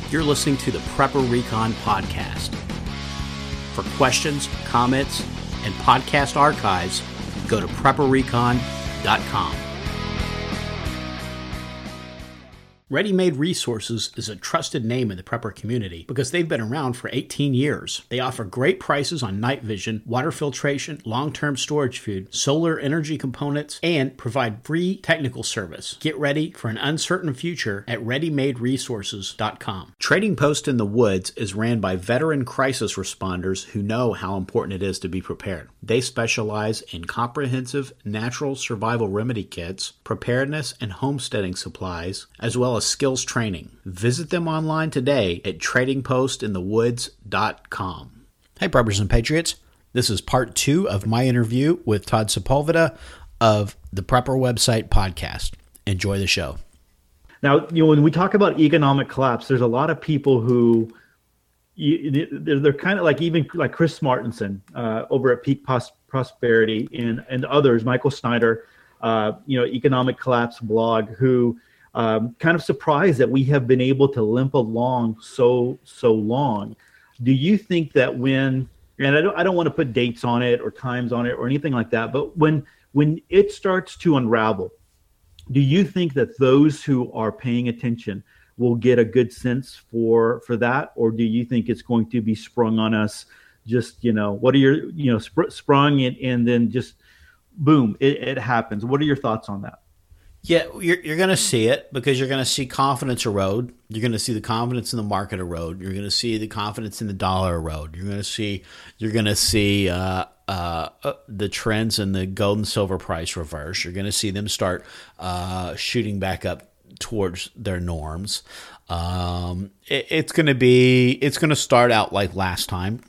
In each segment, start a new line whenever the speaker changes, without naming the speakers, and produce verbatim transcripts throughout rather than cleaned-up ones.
You're listening to the Prepper Recon podcast. For questions, comments, and podcast archives, go to prepper recon dot com. Ready Made Resources is a trusted name in the prepper community because they've been around for eighteen years. They offer great prices on night vision, water filtration, long-term storage food, solar energy components, and provide free technical service. Get ready for an uncertain future at ready made resources dot com. Trading Post in the Woods is ran by veteran crisis responders who know how important it is to be prepared. They specialize in comprehensive natural survival remedy kits, preparedness and homesteading supplies, as well as skills training. Visit them online today at trading post in the woods dot com. Hey, Preppers and Patriots. This is part two of my interview with Todd Sepulveda of the Prepper Website podcast. Enjoy the show.
Now, you know, when we talk about economic collapse, there's a lot of people who you, they're, they're kind of like even like Chris Martenson uh, over at Peak Pos- Prosperity and, and others, Michael Snyder, uh, you know, economic collapse blog, who Um, kind of surprised that we have been able to limp along so so long. Do you think that when, and I don't I don't want to put dates on it or times on it or anything like that, but when when it starts to unravel, do you think that those who are paying attention will get a good sense for for that, or do you think it's going to be sprung on us? Just, you know, what are your, you know, sp- sprung it and then just boom, it, it happens. What are your thoughts on that?
Yeah, you're, you're going to see it because you're going to see confidence erode. You're going to see the confidence in the market erode. You're going to see the confidence in the dollar erode. You're going to see you're going to see uh, uh, uh, the trends in the gold and silver price reverse. You're going to see them start uh, shooting back up towards their norms. Um, it, it's going to be it's going to start out like last time.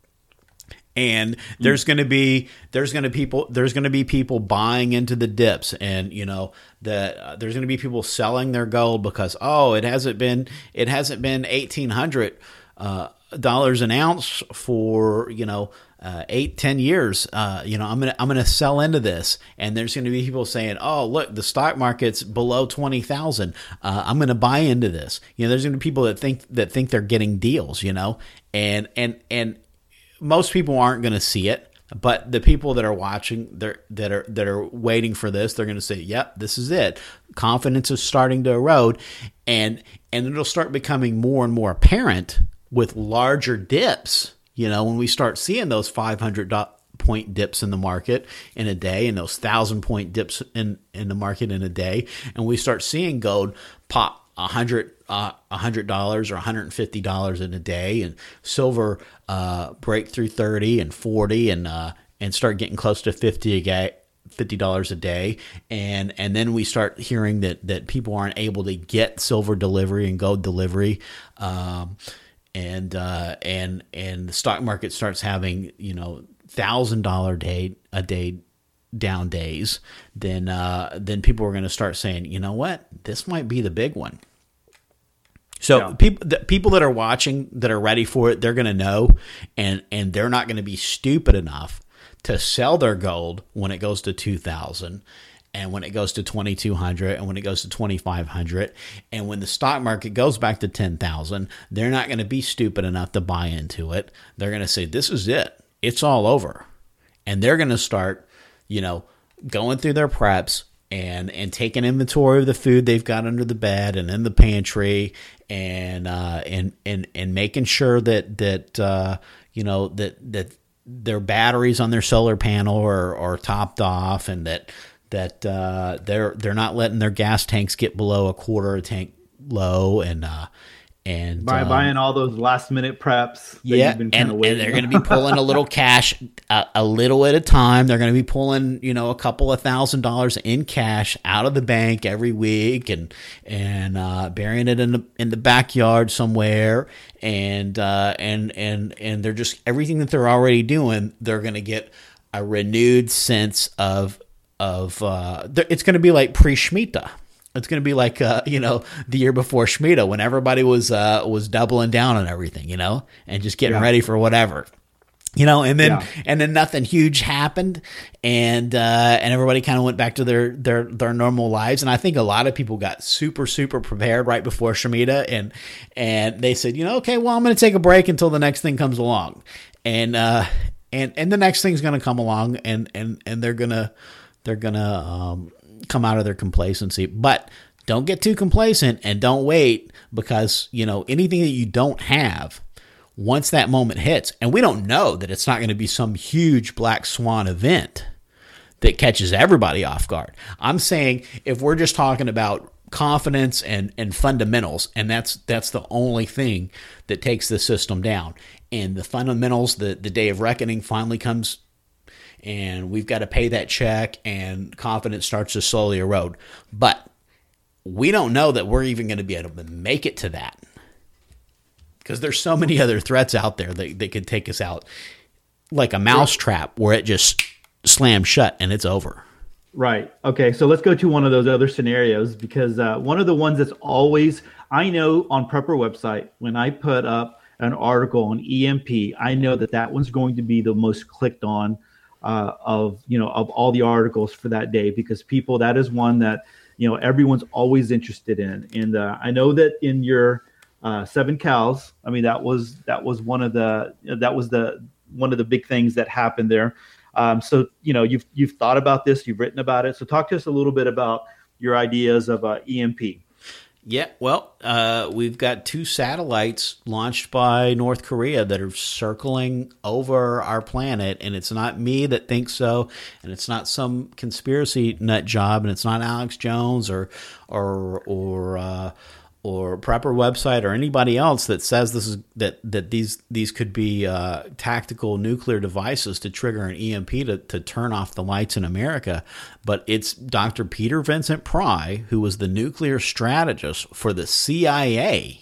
And there's going to be there's going to people there's going to be people buying into the dips, and you know that uh, there's going to be people selling their gold because oh it hasn't been it hasn't been eighteen hundred uh, dollars an ounce for you know uh, eight ten years. Uh, you know I'm gonna I'm gonna sell into this, and there's going to be people saying oh look the stock market's below twenty thousand. Uh, I'm going to buy into this. You know there's going to be people that think that think they're getting deals. You know and and and. Most people aren't going to see it, but the people that are watching, they're, that are that are waiting for this, they're going to say, "Yep, this is it." Confidence is starting to erode, and and it'll start becoming more and more apparent with larger dips. You know, when we start seeing those five hundred point dips in the market in a day, and those thousand point dips in in the market in a day, and we start seeing gold pop a hundred, uh, a hundred dollars or a hundred and fifty dollars in a day, and silver uh, break through thirty and forty, and uh, and start getting close to fifty a fifty dollars a day, and and then we start hearing that that people aren't able to get silver delivery and gold delivery, um, and uh, and and the stock market starts having you know thousand dollar day a day. down days, then uh, then people are going to start saying, you know what, this might be the big one. So yeah. people the people that are watching that are ready for it, they're going to know, and and they're not going to be stupid enough to sell their gold when it goes to two thousand, and when it goes to twenty-two hundred, and when it goes to twenty-five hundred, and when the stock market goes back to ten thousand, they're not going to be stupid enough to buy into it. They're going to say, this is it, it's all over, and they're going to start you know, going through their preps and, and taking inventory of the food they've got under the bed and in the pantry, and uh, and and and making sure that that uh, you know that that their batteries on their solar panel are, are topped off, and that that uh, they're they're not letting their gas tanks get below a quarter a tank low, and uh, And
By
um,
buying all those last minute preps.
Yeah, and, and they're going to be pulling a little cash a, a little at a time. They're going to be pulling, you know, a couple of thousand dollars in cash out of the bank every week, and and uh, burying it in the in the backyard somewhere. And uh, and and and they're just everything that they're already doing. They're going to get a renewed sense of of. Uh, it's going to be like pre-Shemitah. It's going to be like, uh, you know, the year before Shemitah, when everybody was uh, was doubling down on everything, you know, and just getting yeah. ready for whatever. You know, and then
Yeah.
and then nothing huge happened, and uh, and everybody kind of went back to their, their their normal lives. And I think a lot of people got super super prepared right before Shemitah, and and they said, you know, okay, well, I'm going to take a break until the next thing comes along, and uh, and and the next thing's going to come along, and and and they're gonna they're gonna um, come out of their complacency, but don't get too complacent and don't wait, because you know anything that you don't have, once that moment hits, and we don't know that it's not going to be some huge black swan event that catches everybody off guard. I'm saying if we're just talking about confidence and, and fundamentals, and that's that's the only thing that takes the system down. And the fundamentals, the, the day of reckoning finally comes, and we've got to pay that check, and confidence starts to slowly erode. But we don't know that we're even going to be able to make it to that, because there's so many other threats out there that, that could take us out, like a mousetrap where it just slams shut and it's over.
Right. Okay. So let's go to one of those other scenarios, because uh, one of the ones that's always, I know on Prepper website, when I put up an article on E M P, I know that that one's going to be the most clicked on uh, of, you know, of all the articles for that day, because people, that is one that, you know, everyone's always interested in. And uh, I know that in your uh, seven cows, I mean, that was, that was one of the, that was the, one of the big things that happened there. Um, so, you know, you've, you've thought about this, you've written about it. So talk to us a little bit about your ideas of uh, E M P.
Yeah, well, uh, we've got two satellites launched by North Korea that are circling over our planet, and it's not me that thinks so, and it's not some conspiracy nut job, and it's not Alex Jones or or or uh, or Prepper website or anybody else that says this is that that these these could be uh, tactical nuclear devices to trigger an E M P to, to turn off the lights in America. But it's Doctor Peter Vincent Pry, who was the nuclear strategist for the C I A,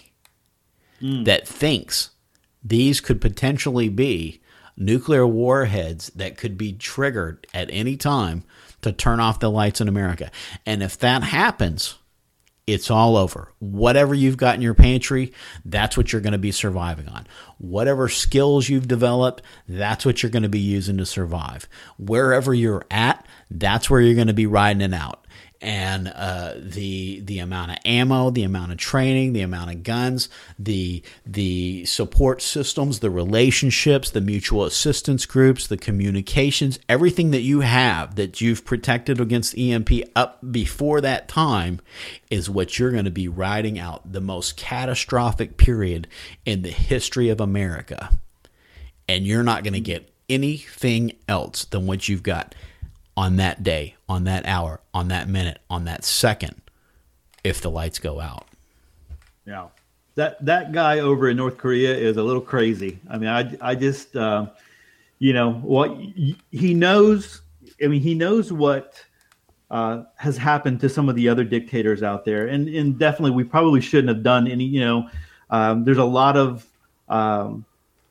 mm. that thinks these could potentially be nuclear warheads that could be triggered at any time to turn off the lights in America. And if that happens, it's all over. Whatever you've got in your pantry, that's what you're going to be surviving on. Whatever skills you've developed, that's what you're going to be using to survive. Wherever you're at, that's where you're going to be riding it out. And uh, the the amount of ammo, the amount of training, the amount of guns, the the support systems, the relationships, the mutual assistance groups, the communications, everything that you have that you've protected against E M P up before that time is what you're going to be riding out, the most catastrophic period in the history of America. And you're not going to get anything else than what you've got on that day, on that hour, on that minute, on that second, if the lights go out.
Yeah. That that guy over in North Korea is a little crazy. I mean, I, I just, uh, you know, what he knows, I mean, he knows what uh, has happened to some of the other dictators out there. And, and definitely, we probably shouldn't have done any, you know, um, there's a lot of, um,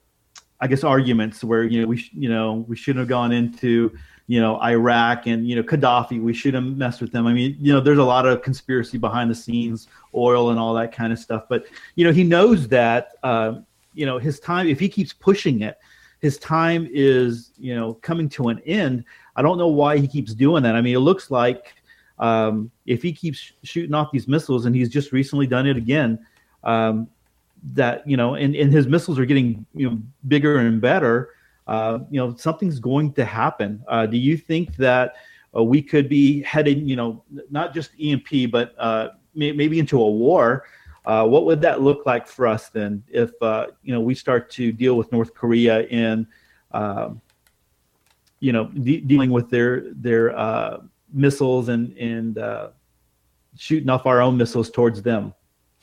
I guess, arguments where, you know, we, you know, we shouldn't have gone into, you know, Iraq and, you know, Gaddafi, we shouldn't have messed with them. I mean, you know, there's a lot of conspiracy behind the scenes, oil and all that kind of stuff. But, you know, he knows that, uh, you know, his time, if he keeps pushing it, his time is, you know, coming to an end. I don't know why he keeps doing that. I mean, it looks like um, if he keeps shooting off these missiles, and he's just recently done it again, um, that, you know, and, and his missiles are getting, you know, bigger and better. Uh, you know, something's going to happen. Uh, do you think that uh, we could be heading, you know, not just E M P, but uh, may- maybe into a war? Uh, what would that look like for us then if, uh, you know, we start to deal with North Korea in, um, you know, de- dealing with their their uh, missiles and, and uh, shooting off our own missiles towards them?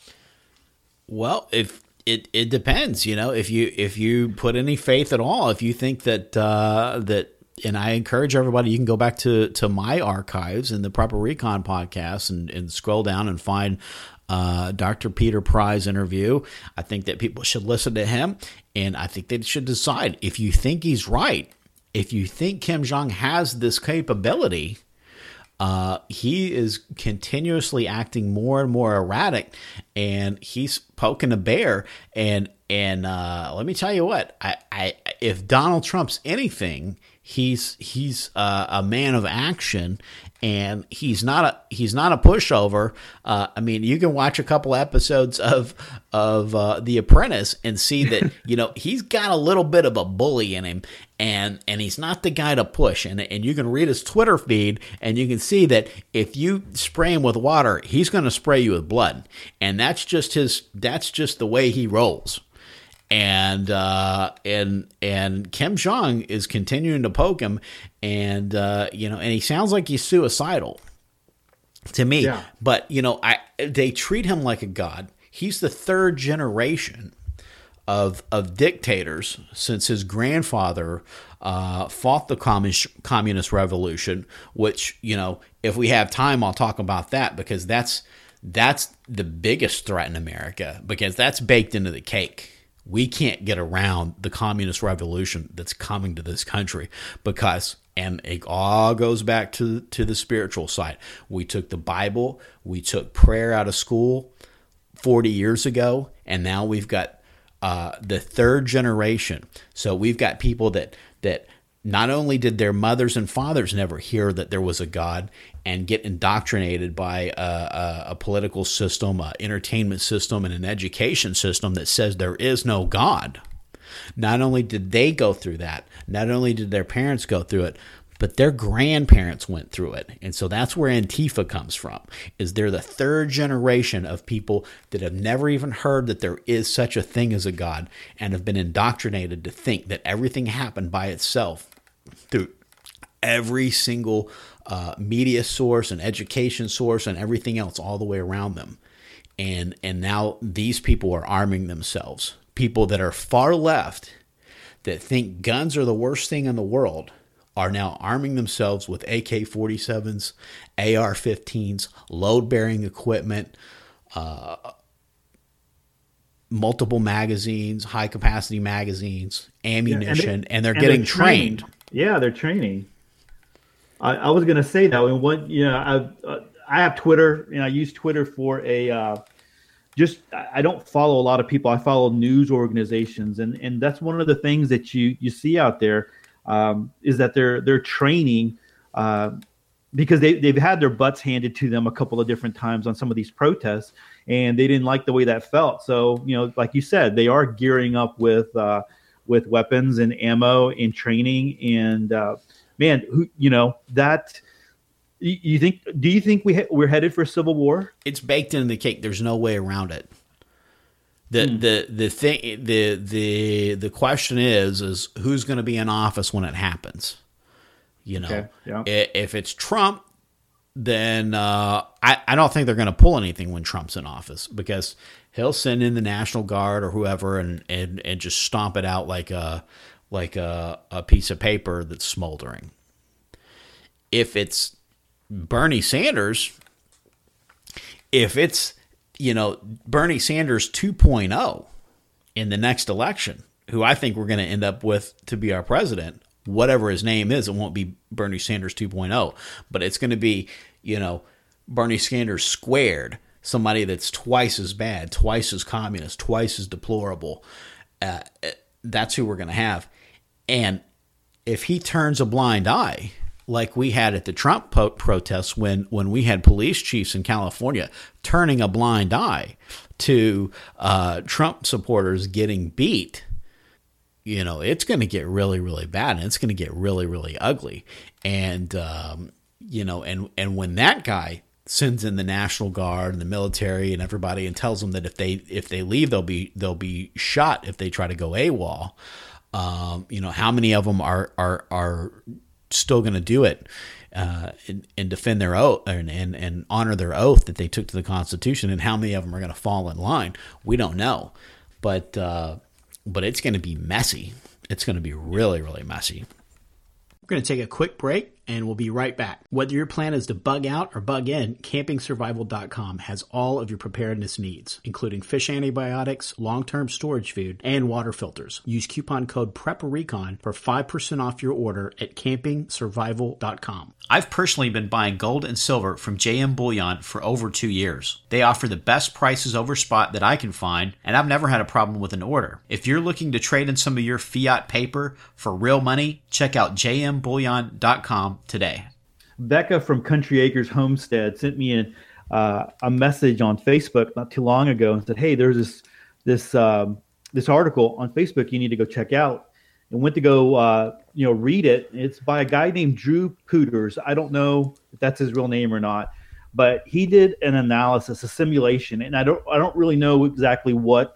Well, if It it depends, you know, if you if you put any faith at all, if you think that uh, that, and I encourage everybody, you can go back to, to my archives in the Prepper Recon podcast and, and scroll down and find uh, Doctor Peter Pry's interview. I think that people should listen to him, and I think they should decide if you think he's right, if you think Kim Jong has this capability. Uh, he is continuously acting more and more erratic, and he's poking a bear. And and uh, let me tell you what, I I if Donald Trump's anything, he's he's uh, a man of action, and he's not a he's not a pushover. Uh, I mean, you can watch a couple episodes of of uh, The Apprentice and see that you know he's got a little bit of a bully in him, and and he's not the guy to push. And and you can read his Twitter feed, and you can see that if you spray him with water, he's going to spray you with blood, and that's just his that's just the way he rolls. And uh, and and Kim Jong is continuing to poke him, and uh, you know, and he sounds like he's suicidal to me.
Yeah.
But you know, I they treat him like a god. He's the third generation of of dictators since his grandfather uh, fought the communist communist revolution. Which, you know, if we have time, I'll talk about that, because that's that's the biggest threat in America, because that's baked into the cake. We can't get around the communist revolution that's coming to this country, because, and it all goes back to, to the spiritual side. We took the Bible, we took prayer out of school forty years ago, and now we've got uh, the third generation. So we've got people that, that not only did their mothers and fathers never hear that there was a God and get indoctrinated by a, a, a political system, an entertainment system, and an education system that says there is no God. Not only did they go through that, not only did their parents go through it, but their grandparents went through it. And so that's where Antifa comes from, is they're the third generation of people that have never even heard that there is such a thing as a God, and have been indoctrinated to think that everything happened by itself through every single uh, media source and education source and everything else all the way around them. And and now these people are arming themselves. People that are far left, that think guns are the worst thing in the world, are now arming themselves with A K forty-sevens, A R fifteens, load-bearing equipment, uh, multiple magazines, high-capacity magazines, ammunition, yeah, and, they, and they're and getting they're trained. trained.
Yeah, they're training. I, I was going to say that. When one, you know, I uh, I have Twitter, and I use Twitter for a uh, just. I don't follow a lot of people. I follow news organizations, and, and that's one of the things that you you see out there. Um, is that they're they're training uh, because they they've had their butts handed to them a couple of different times on some of these protests, and they didn't like the way that felt. So, you know, like you said, they are gearing up with uh, with weapons and ammo and training. And uh, man, who you know that you think? Do you think we ha- we're headed for civil war?
It's baked into the cake. There's no way around it. The, hmm. the the thing the the the question is is who's going to be in office when it happens? You know, okay. Yeah. If it's Trump, then uh, I I don't think they're going to pull anything when Trump's in office, because he'll send in the National Guard or whoever and and, and just stomp it out like a like a, a piece of paper that's smoldering. If it's Bernie Sanders, if it's you know, Bernie Sanders two point oh in the next election, who I think we're going to end up with to be our president, whatever his name is, it won't be Bernie Sanders two point oh, but it's going to be, you know, Bernie Sanders squared, somebody that's twice as bad, twice as communist, twice as deplorable. Uh, that's who we're going to have. And if he turns a blind eye, like we had at the Trump po- protests when, when we had police chiefs in California turning a blind eye to uh, Trump supporters getting beat, you know, it's going to get really, really bad, and it's going to get really, really ugly. And, um, you know, and, and when that guy sends in the National Guard and the military and everybody and tells them that if they if they leave, they'll be they'll be shot if they try to go AWOL, um, you know, how many of them are are are still going to do it uh, and, and defend their oath and, and, and honor their oath that they took to the Constitution, and how many of them are going to fall in line? We don't know, but uh, but it's going to be messy. It's going to be really, really messy. We're going to take a quick break, and we'll be right back. Whether your plan is to bug out or bug in, camping survival dot com has all of your preparedness needs, including fish antibiotics, long-term storage food, and water filters. Use coupon code PREPARECON for five percent off your order at camping survival dot com.
I've personally been buying gold and silver from J M Bullion for over two years. They offer the best prices over spot that I can find, and I've never had a problem with an order. If you're looking to trade in some of your fiat paper for real money, check out j m bullion dot com today.
Becca from Country Acres Homestead sent me an, uh, a message on Facebook not too long ago and said, "Hey, there's this this um, this article on Facebook you need to go check out." And went to go uh, you know read it. It's by a guy named Drew Pooters. I don't know if that's his real name or not, but he did an analysis, a simulation, and I don't I don't really know exactly what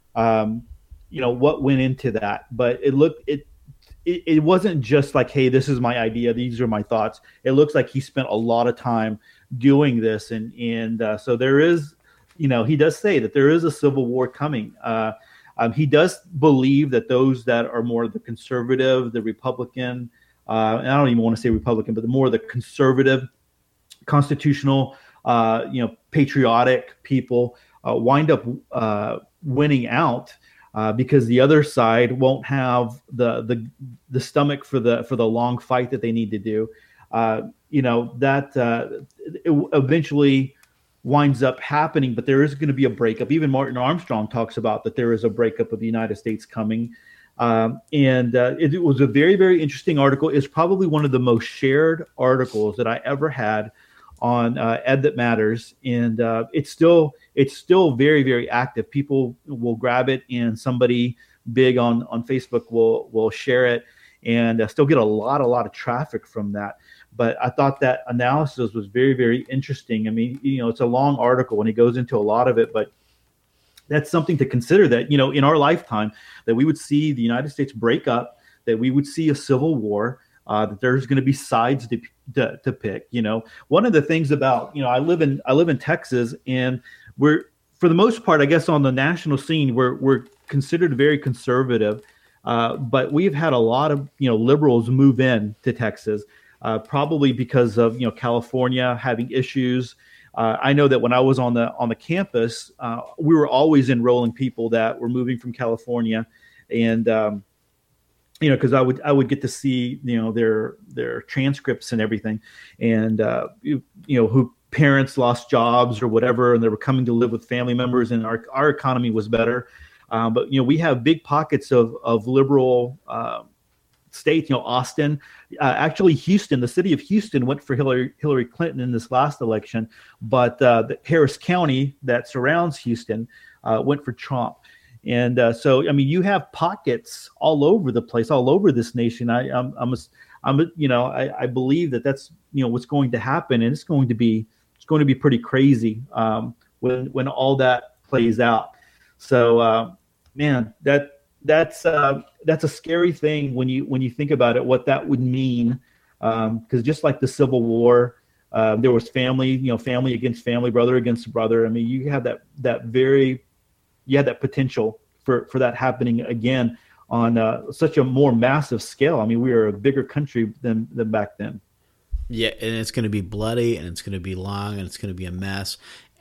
um, you know what went into that, but it looked it. It, it wasn't just like, hey, this is my idea, these are my thoughts. It looks like he spent a lot of time doing this. And, and uh, so there is, you know, he does say that there is a civil war coming. Uh, um, he does believe that those that are more the conservative, the Republican, uh, and I don't even want to say Republican, but the more the conservative, constitutional, uh, you know, patriotic people uh, wind up uh, winning out. Uh, because the other side won't have the the the stomach for the for the long fight that they need to do. Uh, you know that uh, it eventually winds up happening, but there is going to be a breakup. Even Martin Armstrong talks about that there is a breakup of the United States coming, um, and uh, it, it was a very very interesting article. It's probably one of the most shared articles that I ever had on uh, Ed That Matters, and uh, it's still it's still very very active. People will grab it, and somebody big on on Facebook will will share it, and uh, still get a lot a lot of traffic from that. But I thought that analysis was very very interesting. I mean, you know, it's a long article, and he goes into a lot of it, but that's something to consider. That you know, in our lifetime, that we would see the United States break up, that we would see a civil war. Uh, that there's going to be sides to, to to pick. You know, one of the things about you know I live in I live in Texas, and we're for the most part, I guess, on the national scene, we're we're considered very conservative, uh, but we've had a lot of you know liberals move in to Texas, uh, probably because of you know California having issues. Uh, I know that when I was on the on the campus, uh, we were always enrolling people that were moving from California, and um, you know, because I would I would get to see you know their their transcripts and everything, and uh, you, you know who parents lost jobs or whatever, and they were coming to live with family members, and our our economy was better. Um, but you know we have big pockets of of liberal uh, states. You know, Austin, uh, actually Houston, the city of Houston went for Hillary Hillary Clinton in this last election, but uh, the Harris County that surrounds Houston uh, went for Trump. And uh, so, I mean, you have pockets all over the place, all over this nation. I, I'm, I'm, a, I'm, a, you know, I, I believe that that's, you know, what's going to happen, and it's going to be, it's going to be pretty crazy um, when, when all that plays out. So, uh, man, that, that's, uh, that's a scary thing when you, when you think about it, what that would mean. Um, because just like the Civil War, uh, there was family, you know, family against family, brother against brother. I mean, you have that, that very. You had that potential for, for that happening again on uh, such a more massive scale. I mean, we are a bigger country than, than back then.
Yeah, and it's going to be bloody, and it's going to be long, and it's going to be a mess.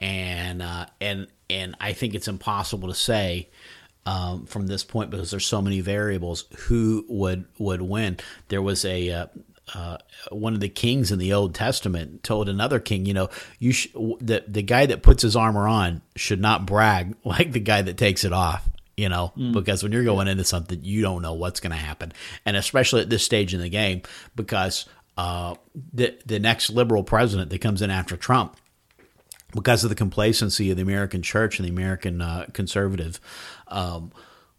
And uh, and and I think it's impossible to say um, from this point, because there's so many variables, who would would win. There was a uh, uh, one of the kings in the Old Testament told another king, you know, you sh- the the guy that puts his armor on should not brag like the guy that takes it off, you know, mm. because when you're going into something, you don't know what's going to happen. And especially at this stage in the game, because uh, the the next liberal president that comes in after Trump, because of the complacency of the American church and the American uh, conservative, um,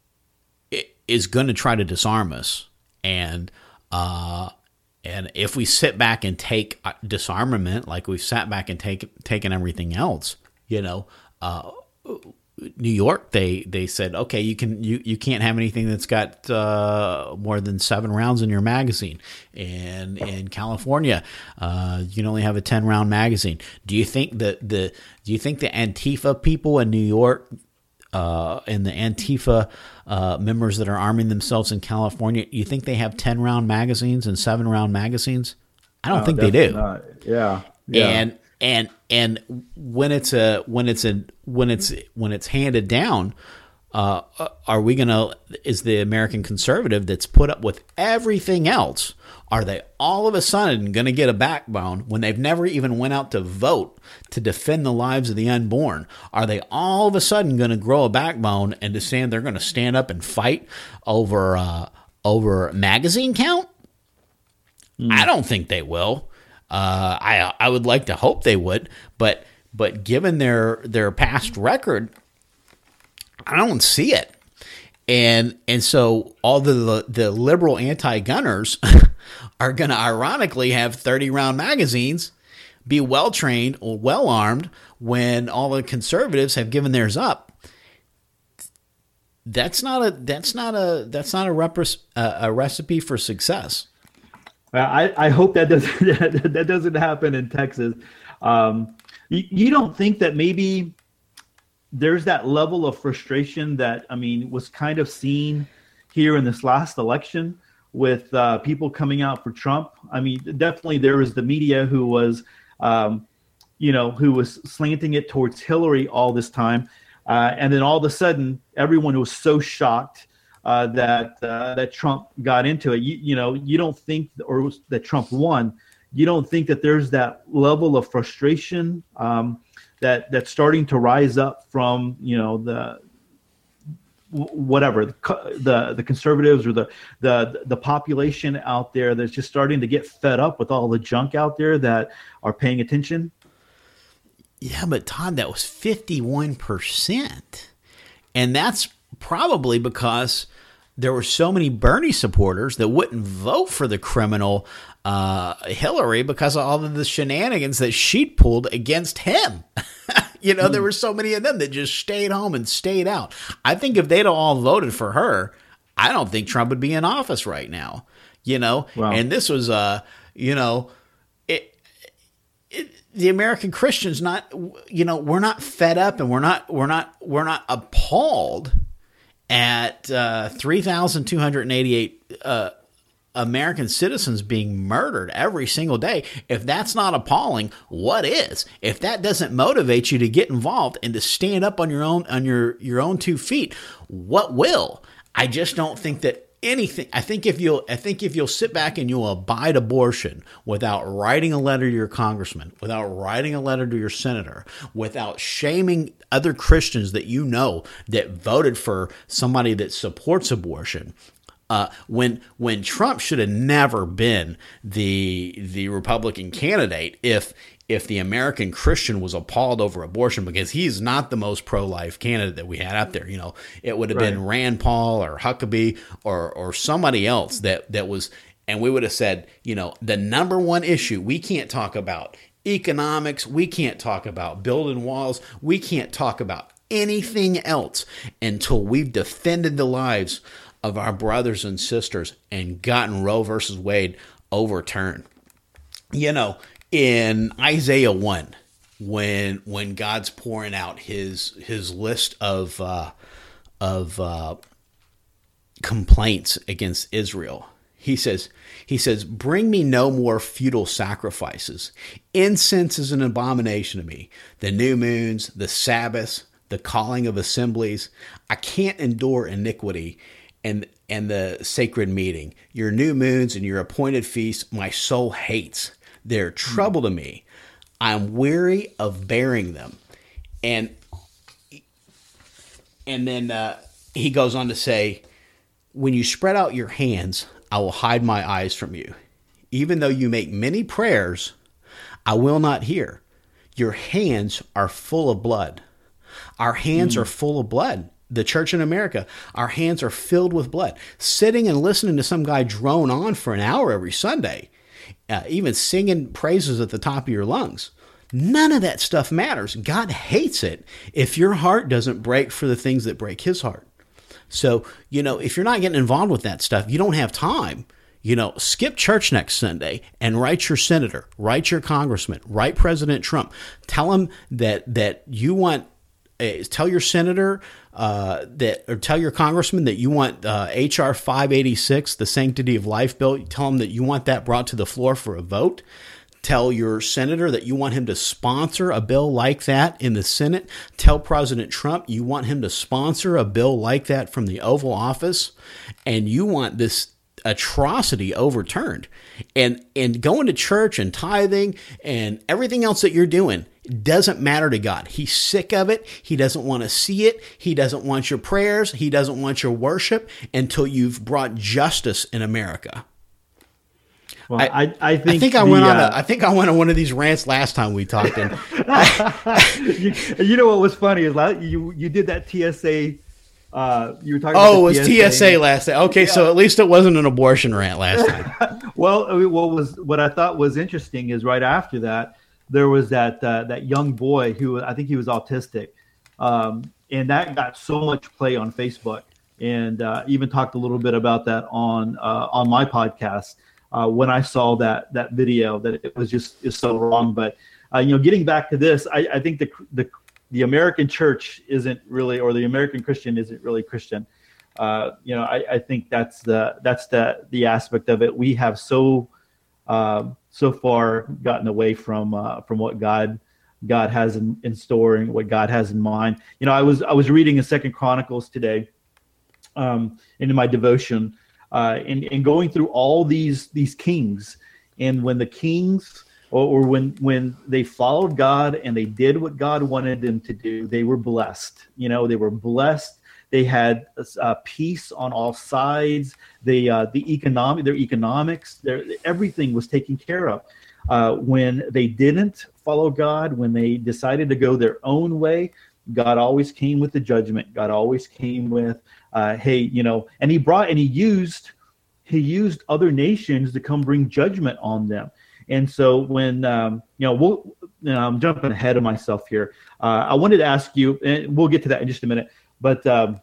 it, is going to try to disarm us. And uh And if we sit back and take disarmament, like we've sat back and take, taken everything else, you know, uh, New York, they, they said, okay, you can you, you can't have anything that's got uh, more than seven rounds in your magazine. And in California, uh, you can only have a ten round magazine. Do you think that the do you think the Antifa people in New York uh, and the Antifa uh, members that are arming themselves in California, you think they have ten round magazines and seven round magazines? I don't
No,
think they do.
not. Yeah. yeah.
And and and when it's a when it's a when it's when it's handed down, uh, are we gonna? Is the American conservative that's put up with everything else? Are they all of a sudden going to get a backbone when they've never even went out to vote to defend the lives of the unborn? Are they all of a sudden going to grow a backbone and to stand? They're going to stand up and fight over uh, over magazine count? Mm. I don't think they will. Uh, I I would like to hope they would, but but given their their past record, I don't see it. And and so all the the liberal anti-gunners are going to ironically have thirty round magazines, be well trained or well armed when all the conservatives have given theirs up. That's not a that's not a that's not a, repres, uh, a recipe for success.
I, I hope that doesn't that doesn't happen in Texas. Um, you, you don't think that maybe there's that level of frustration that, I mean, was kind of seen here in this last election with uh, people coming out for Trump? I mean, definitely there was the media who was, um, you know, who was slanting it towards Hillary all this time. Uh, and then all of a sudden, everyone was so shocked uh, that uh, that Trump got into it. You, you know, you don't think, or that Trump won, you don't think that there's that level of frustration um, that that's starting to rise up from, you know, the whatever the the conservatives or the the the population out there that's just starting to get fed up with all the junk out there that are paying attention?
Yeah, but Todd, that was fifty-one percent. And that's probably because there were so many Bernie supporters that wouldn't vote for the criminal uh, Hillary because of all of the shenanigans that she'd pulled against him. You know, mm. there were so many of them that just stayed home and stayed out. I think if they'd all voted for her, I don't think Trump would be in office right now. You know, wow. And this was, uh, you know, it, it, the American Christians not, you know, we're not fed up and we're not, we're not, we're not appalled at uh, three thousand two hundred eighty-eight uh, American citizens being murdered every single day. If that's not appalling, what is? If that doesn't motivate you to get involved and to stand up on your own on your, your own two feet, what will? I just don't think that anything. I think if you'll I think if you'll sit back and you'll abide abortion without writing a letter to your congressman, without writing a letter to your senator, without shaming other Christians that you know that voted for somebody that supports abortion. Uh, when when Trump should have never been the the Republican candidate if if the American Christian was appalled over abortion, because he's not the most pro-life candidate that we had out there. You know, it would have right. been Rand Paul or Huckabee or or somebody else that that was, and we would have said, you know, the number one issue we can't talk about economics, we can't talk about building walls, we can't talk about anything else until we've defended the lives of our brothers and sisters and gotten Roe versus Wade overturned. You know, in Isaiah one, when when God's pouring out his his list of uh, of uh, complaints against Israel, he says he says, "Bring me no more futile sacrifices. Incense is an abomination to me. The new moons, the Sabbaths, the calling of assemblies. I can't endure iniquity." And and the sacred meeting, your new moons and your appointed feasts, my soul hates. They're trouble to me. I'm weary of bearing them. And and then uh, he goes on to say, when you spread out your hands, I will hide my eyes from you. Even though you make many prayers, I will not hear. Your hands are full of blood. Our hands mm. are full of blood. The church in America, our hands are filled with blood. Sitting and listening to some guy drone on for an hour every Sunday, uh, even singing praises at the top of your lungs. None of that stuff matters. God hates it if your heart doesn't break for the things that break his heart. So, you know, if you're not getting involved with that stuff, you don't have time. You know, skip church next Sunday and write your senator, write your congressman, write President Trump. Tell him that that you want uh, tell your senator uh, that, or tell your congressman that you want uh, H R five eighty-six, the Sanctity of Life bill. Tell him that you want that brought to the floor for a vote. Tell your senator that you want him to sponsor a bill like that in the Senate. Tell President Trump you want him to sponsor a bill like that from the Oval Office, and you want this atrocity overturned. And and going to church and tithing and everything else that you're doing doesn't matter to God. He's sick of it. He doesn't want to see it. He doesn't want your prayers. He doesn't want your worship until you've brought justice in America.
Well, I, I think
I think I
the,
went on a,
uh,
I think I went on one of these rants last time we talked. And
you, you know what was funny is la- you you did that T S A. Uh, you were talking.
oh,
about
it was
the
T S A last time. Okay, yeah. So at least it wasn't an abortion rant last time.
Well, I mean, what was what I thought was interesting is right after that there was that uh, that young boy who I think he was autistic, um, and that got so much play on Facebook, and uh, even talked a little bit about that on uh, on my podcast. Uh, when I saw that that video, that it was just is so wrong. But uh, you know, getting back to this, I, I think the the the American church isn't really, or the American Christian isn't really Christian. Uh, you know, I, I think that's the that's the the aspect of it. We have so uh, so far gotten away from uh, from what God God has in, in store and what God has in mind. You know, I was I was reading in Second Chronicles today, um, in my devotion. Uh, and, and going through all these these kings, and when the kings or, or when when they followed God and they did what God wanted them to do, they were blessed. You know, they were blessed. They had uh, peace on all sides. They uh, the economic their economics, their everything was taken care of. Uh, when they didn't follow God, when they decided to go their own way, God always came with the judgment. God always came with, uh, hey, you know, and he brought and he used, he used other nations to come bring judgment on them. And so when, um, you know, we'll, you know, I'm jumping ahead of myself here. Uh, I wanted to ask you, and we'll get to that in just a minute, but, um,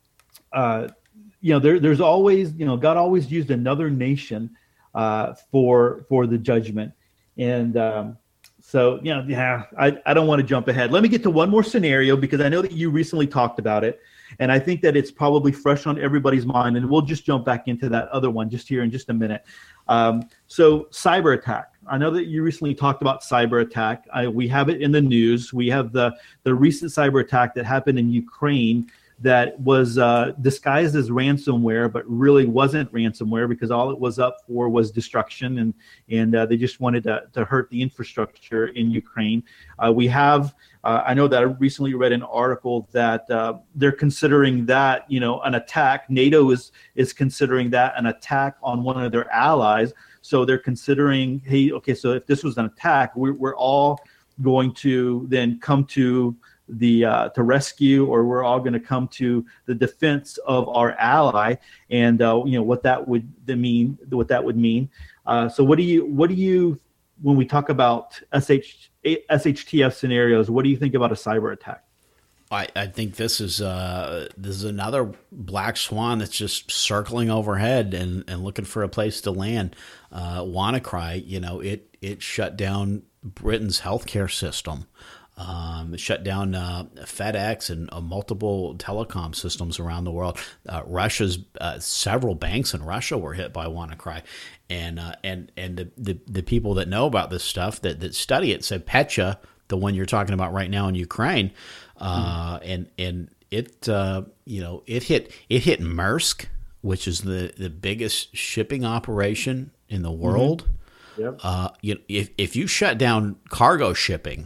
uh, you know, there, there's always, you know, God always used another nation uh, for, for the judgment. And, um, So, you know, yeah, I, I don't want to jump ahead. Let me get to one more scenario because I know that you recently talked about it. And I think that it's probably fresh on everybody's mind. And we'll just jump back into that other one just here in just a minute. Um, so cyber attack. I know that you recently talked about cyber attack. I, we have it in the news. We have the, the recent cyber attack that happened in Ukraine that was uh, disguised as ransomware, but really wasn't ransomware because all it was up for was destruction, and and uh, they just wanted to, to hurt the infrastructure in Ukraine. Uh, we have, uh, I know that I recently read an article that uh, they're considering that, you know, an attack. NATO is is considering that an attack on one of their allies. So they're considering, hey, okay, so if this was an attack, we're we're all going to then come to the uh, to rescue, or we're all going to come to the defense of our ally, and uh, you know what that would mean. What that would mean. Uh, so, what do you what do you when we talk about S H, S H T F scenarios? What do you think about a cyber attack?
I, I think this is uh, this is another black swan that's just circling overhead and, and looking for a place to land. Uh, WannaCry, you know, it it shut down Britain's healthcare system. Um, shut down uh, FedEx and uh, multiple telecom systems around the world. Uh, Russia's uh, several banks in Russia were hit by WannaCry, and uh, and and the, the the people that know about this stuff that, that study it said Petya, the one you're talking about right now in Ukraine, uh, mm. and and it uh, you know it hit it hit Maersk, which is the, the biggest shipping operation in the world.
Mm-hmm. Yep.
Uh, you know, if if you shut down cargo shipping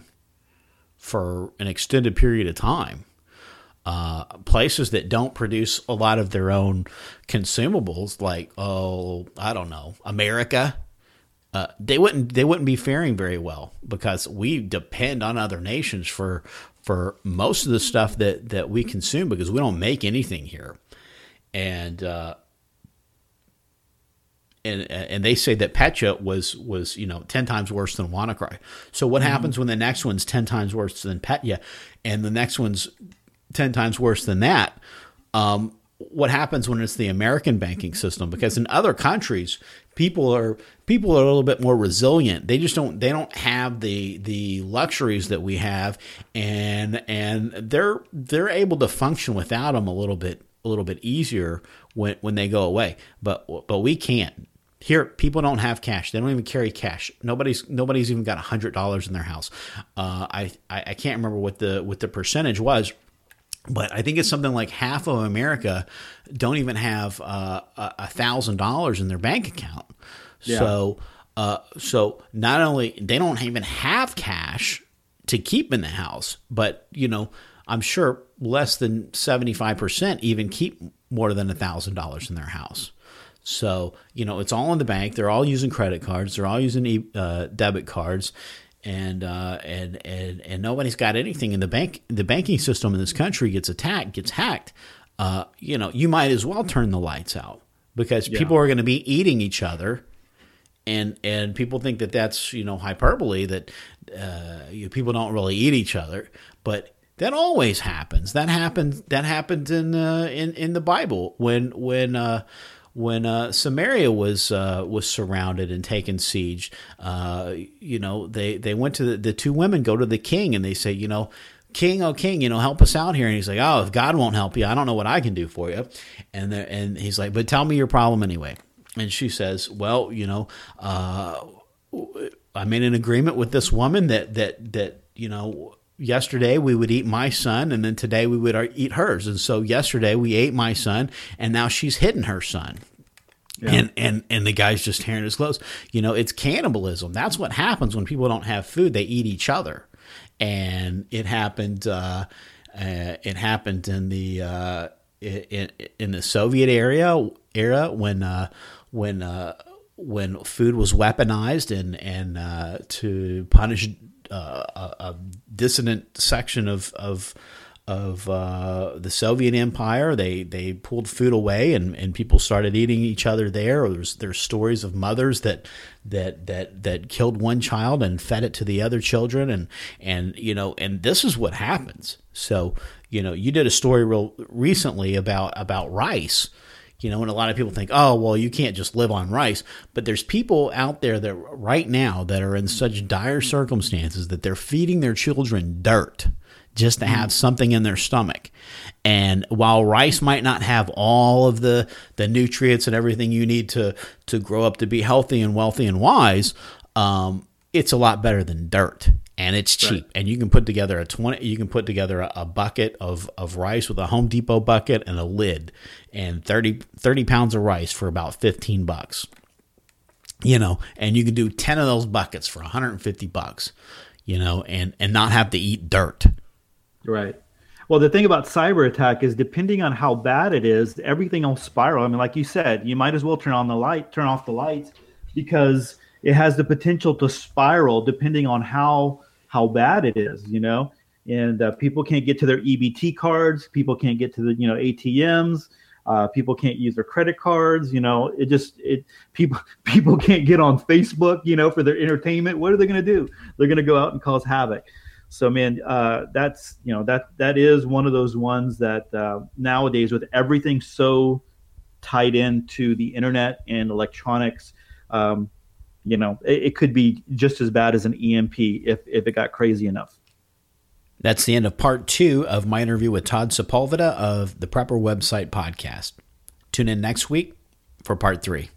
for an extended period of time, uh, places that don't produce a lot of their own consumables, like, oh, I don't know, America, uh, they wouldn't they wouldn't be faring very well because we depend on other nations for for most of the stuff that, that we consume because we don't make anything here. And uh, And and they say that Petya was was you know ten times worse than WannaCry. So what mm-hmm. happens when the next one's ten times worse than Petya, and the next one's ten times worse than that? Um, what happens when it's the American banking system, because in other countries, people are people are a little bit more resilient. They just don't they don't have the the luxuries that we have, and and they're they're able to function without them a little bit a little bit easier when when they go away. But but we can't. Here, people don't have cash. They don't even carry cash. Nobody's nobody's even got a hundred dollars in their house. Uh, I, I I can't remember what the what the percentage was, but I think it's something like half of America don't even have uh, a thousand dollars in their bank account. Yeah. So uh, so not only they don't even have cash to keep in the house, but you know I'm sure less than seventy-five percent even keep more than a thousand dollars in their house. So, you know, it's all in the bank. They're all using credit cards. They're all using uh, debit cards, and uh, and and and nobody's got anything in the bank. The banking system in this country gets attacked, gets hacked. Uh, you know, you might as well turn the lights out, because yeah. people are going to be eating each other, and and people think that that's you know hyperbole, that uh, you, people don't really eat each other, but that always happens. That happens. That happens in uh, in in the Bible when when. Uh, When uh, Samaria was uh, was surrounded and taken siege, uh, you know, they, they went to the, the two women go to the king and they say, you know, King, oh King, you know, help us out here. And he's like, oh, if God won't help you, I don't know what I can do for you. And and he's like, but tell me your problem anyway. And she says, well, you know, uh, I made an agreement with this woman that that that you know. Yesterday we would eat my son, and then today we would eat hers. And so yesterday we ate my son, and now she's hidden her son. Yeah. And and and the guy's just tearing his clothes. You know, it's cannibalism. That's what happens when people don't have food. They eat each other. And it happened. Uh, uh, it happened in the uh, in in the Soviet area era when uh, when uh, when food was weaponized and and uh, to punish. Uh, a, a dissident section of of of uh, the Soviet Empire. They they pulled food away, and, and people started eating each other there. Or there's there's stories of mothers that that that that killed one child and fed it to the other children, and and you know, and this is what happens. So you know, you did a story real recently about about rice. You know, and a lot of people think, oh, well, you can't just live on rice. But there's people out there that right now that are in such dire circumstances that they're feeding their children dirt just to have something in their stomach. And while rice might not have all of the, the nutrients and everything you need to, to grow up to be healthy and wealthy and wise, um, it's a lot better than dirt. And it's cheap, right. And you can put together a twenty. You can put together a, a bucket of, of rice with a Home Depot bucket and a lid, and thirty, thirty pounds of rice for about fifteen bucks. You know, and you can do ten of those buckets for one hundred and fifty bucks. You know, and, and not have to eat dirt.
Right. Well, the thing about cyber attack is, depending on how bad it is, everything will spiral. I mean, like you said, you might as well turn on the light, turn off the lights, because it has the potential to spiral depending on how how bad it is, you know. And uh, people can't get to their E B T cards. People can't get to the you know A T Ms. Uh, people can't use their credit cards. You know, it just it people people can't get on Facebook, you know, for their entertainment. What are they going to do? They're going to go out and cause havoc. So, man, uh, that's you know that that is one of those ones that uh, nowadays, with everything so tied into the internet and electronics. Um, You know, it, it could be just as bad as an E M P if, if it got crazy enough.
That's the end of part two of my interview with Todd Sepulveda of the Prepper Website podcast. Tune in next week for part three.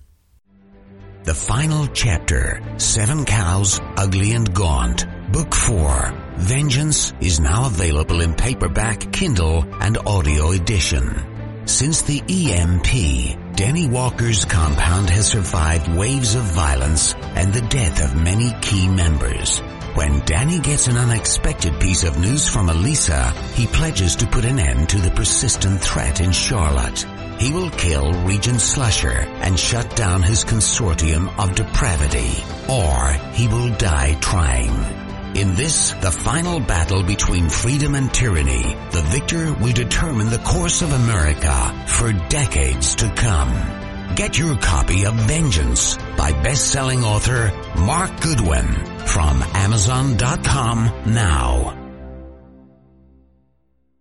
The final chapter, Seven Cows, Ugly and Gaunt, Book four, Vengeance, is now available in paperback, Kindle, and audio edition. Since the E M P, Danny Walker's compound has survived waves of violence and the death of many key members. When Danny gets an unexpected piece of news from Elisa, he pledges to put an end to the persistent threat in Charlotte. He will kill Regent Slusher and shut down his consortium of depravity, or he will die trying. In this, the final battle between freedom and tyranny, the victor will determine the course of America for decades to come. Get your copy of Vengeance by best-selling author Mark Goodwin from Amazon dot com now.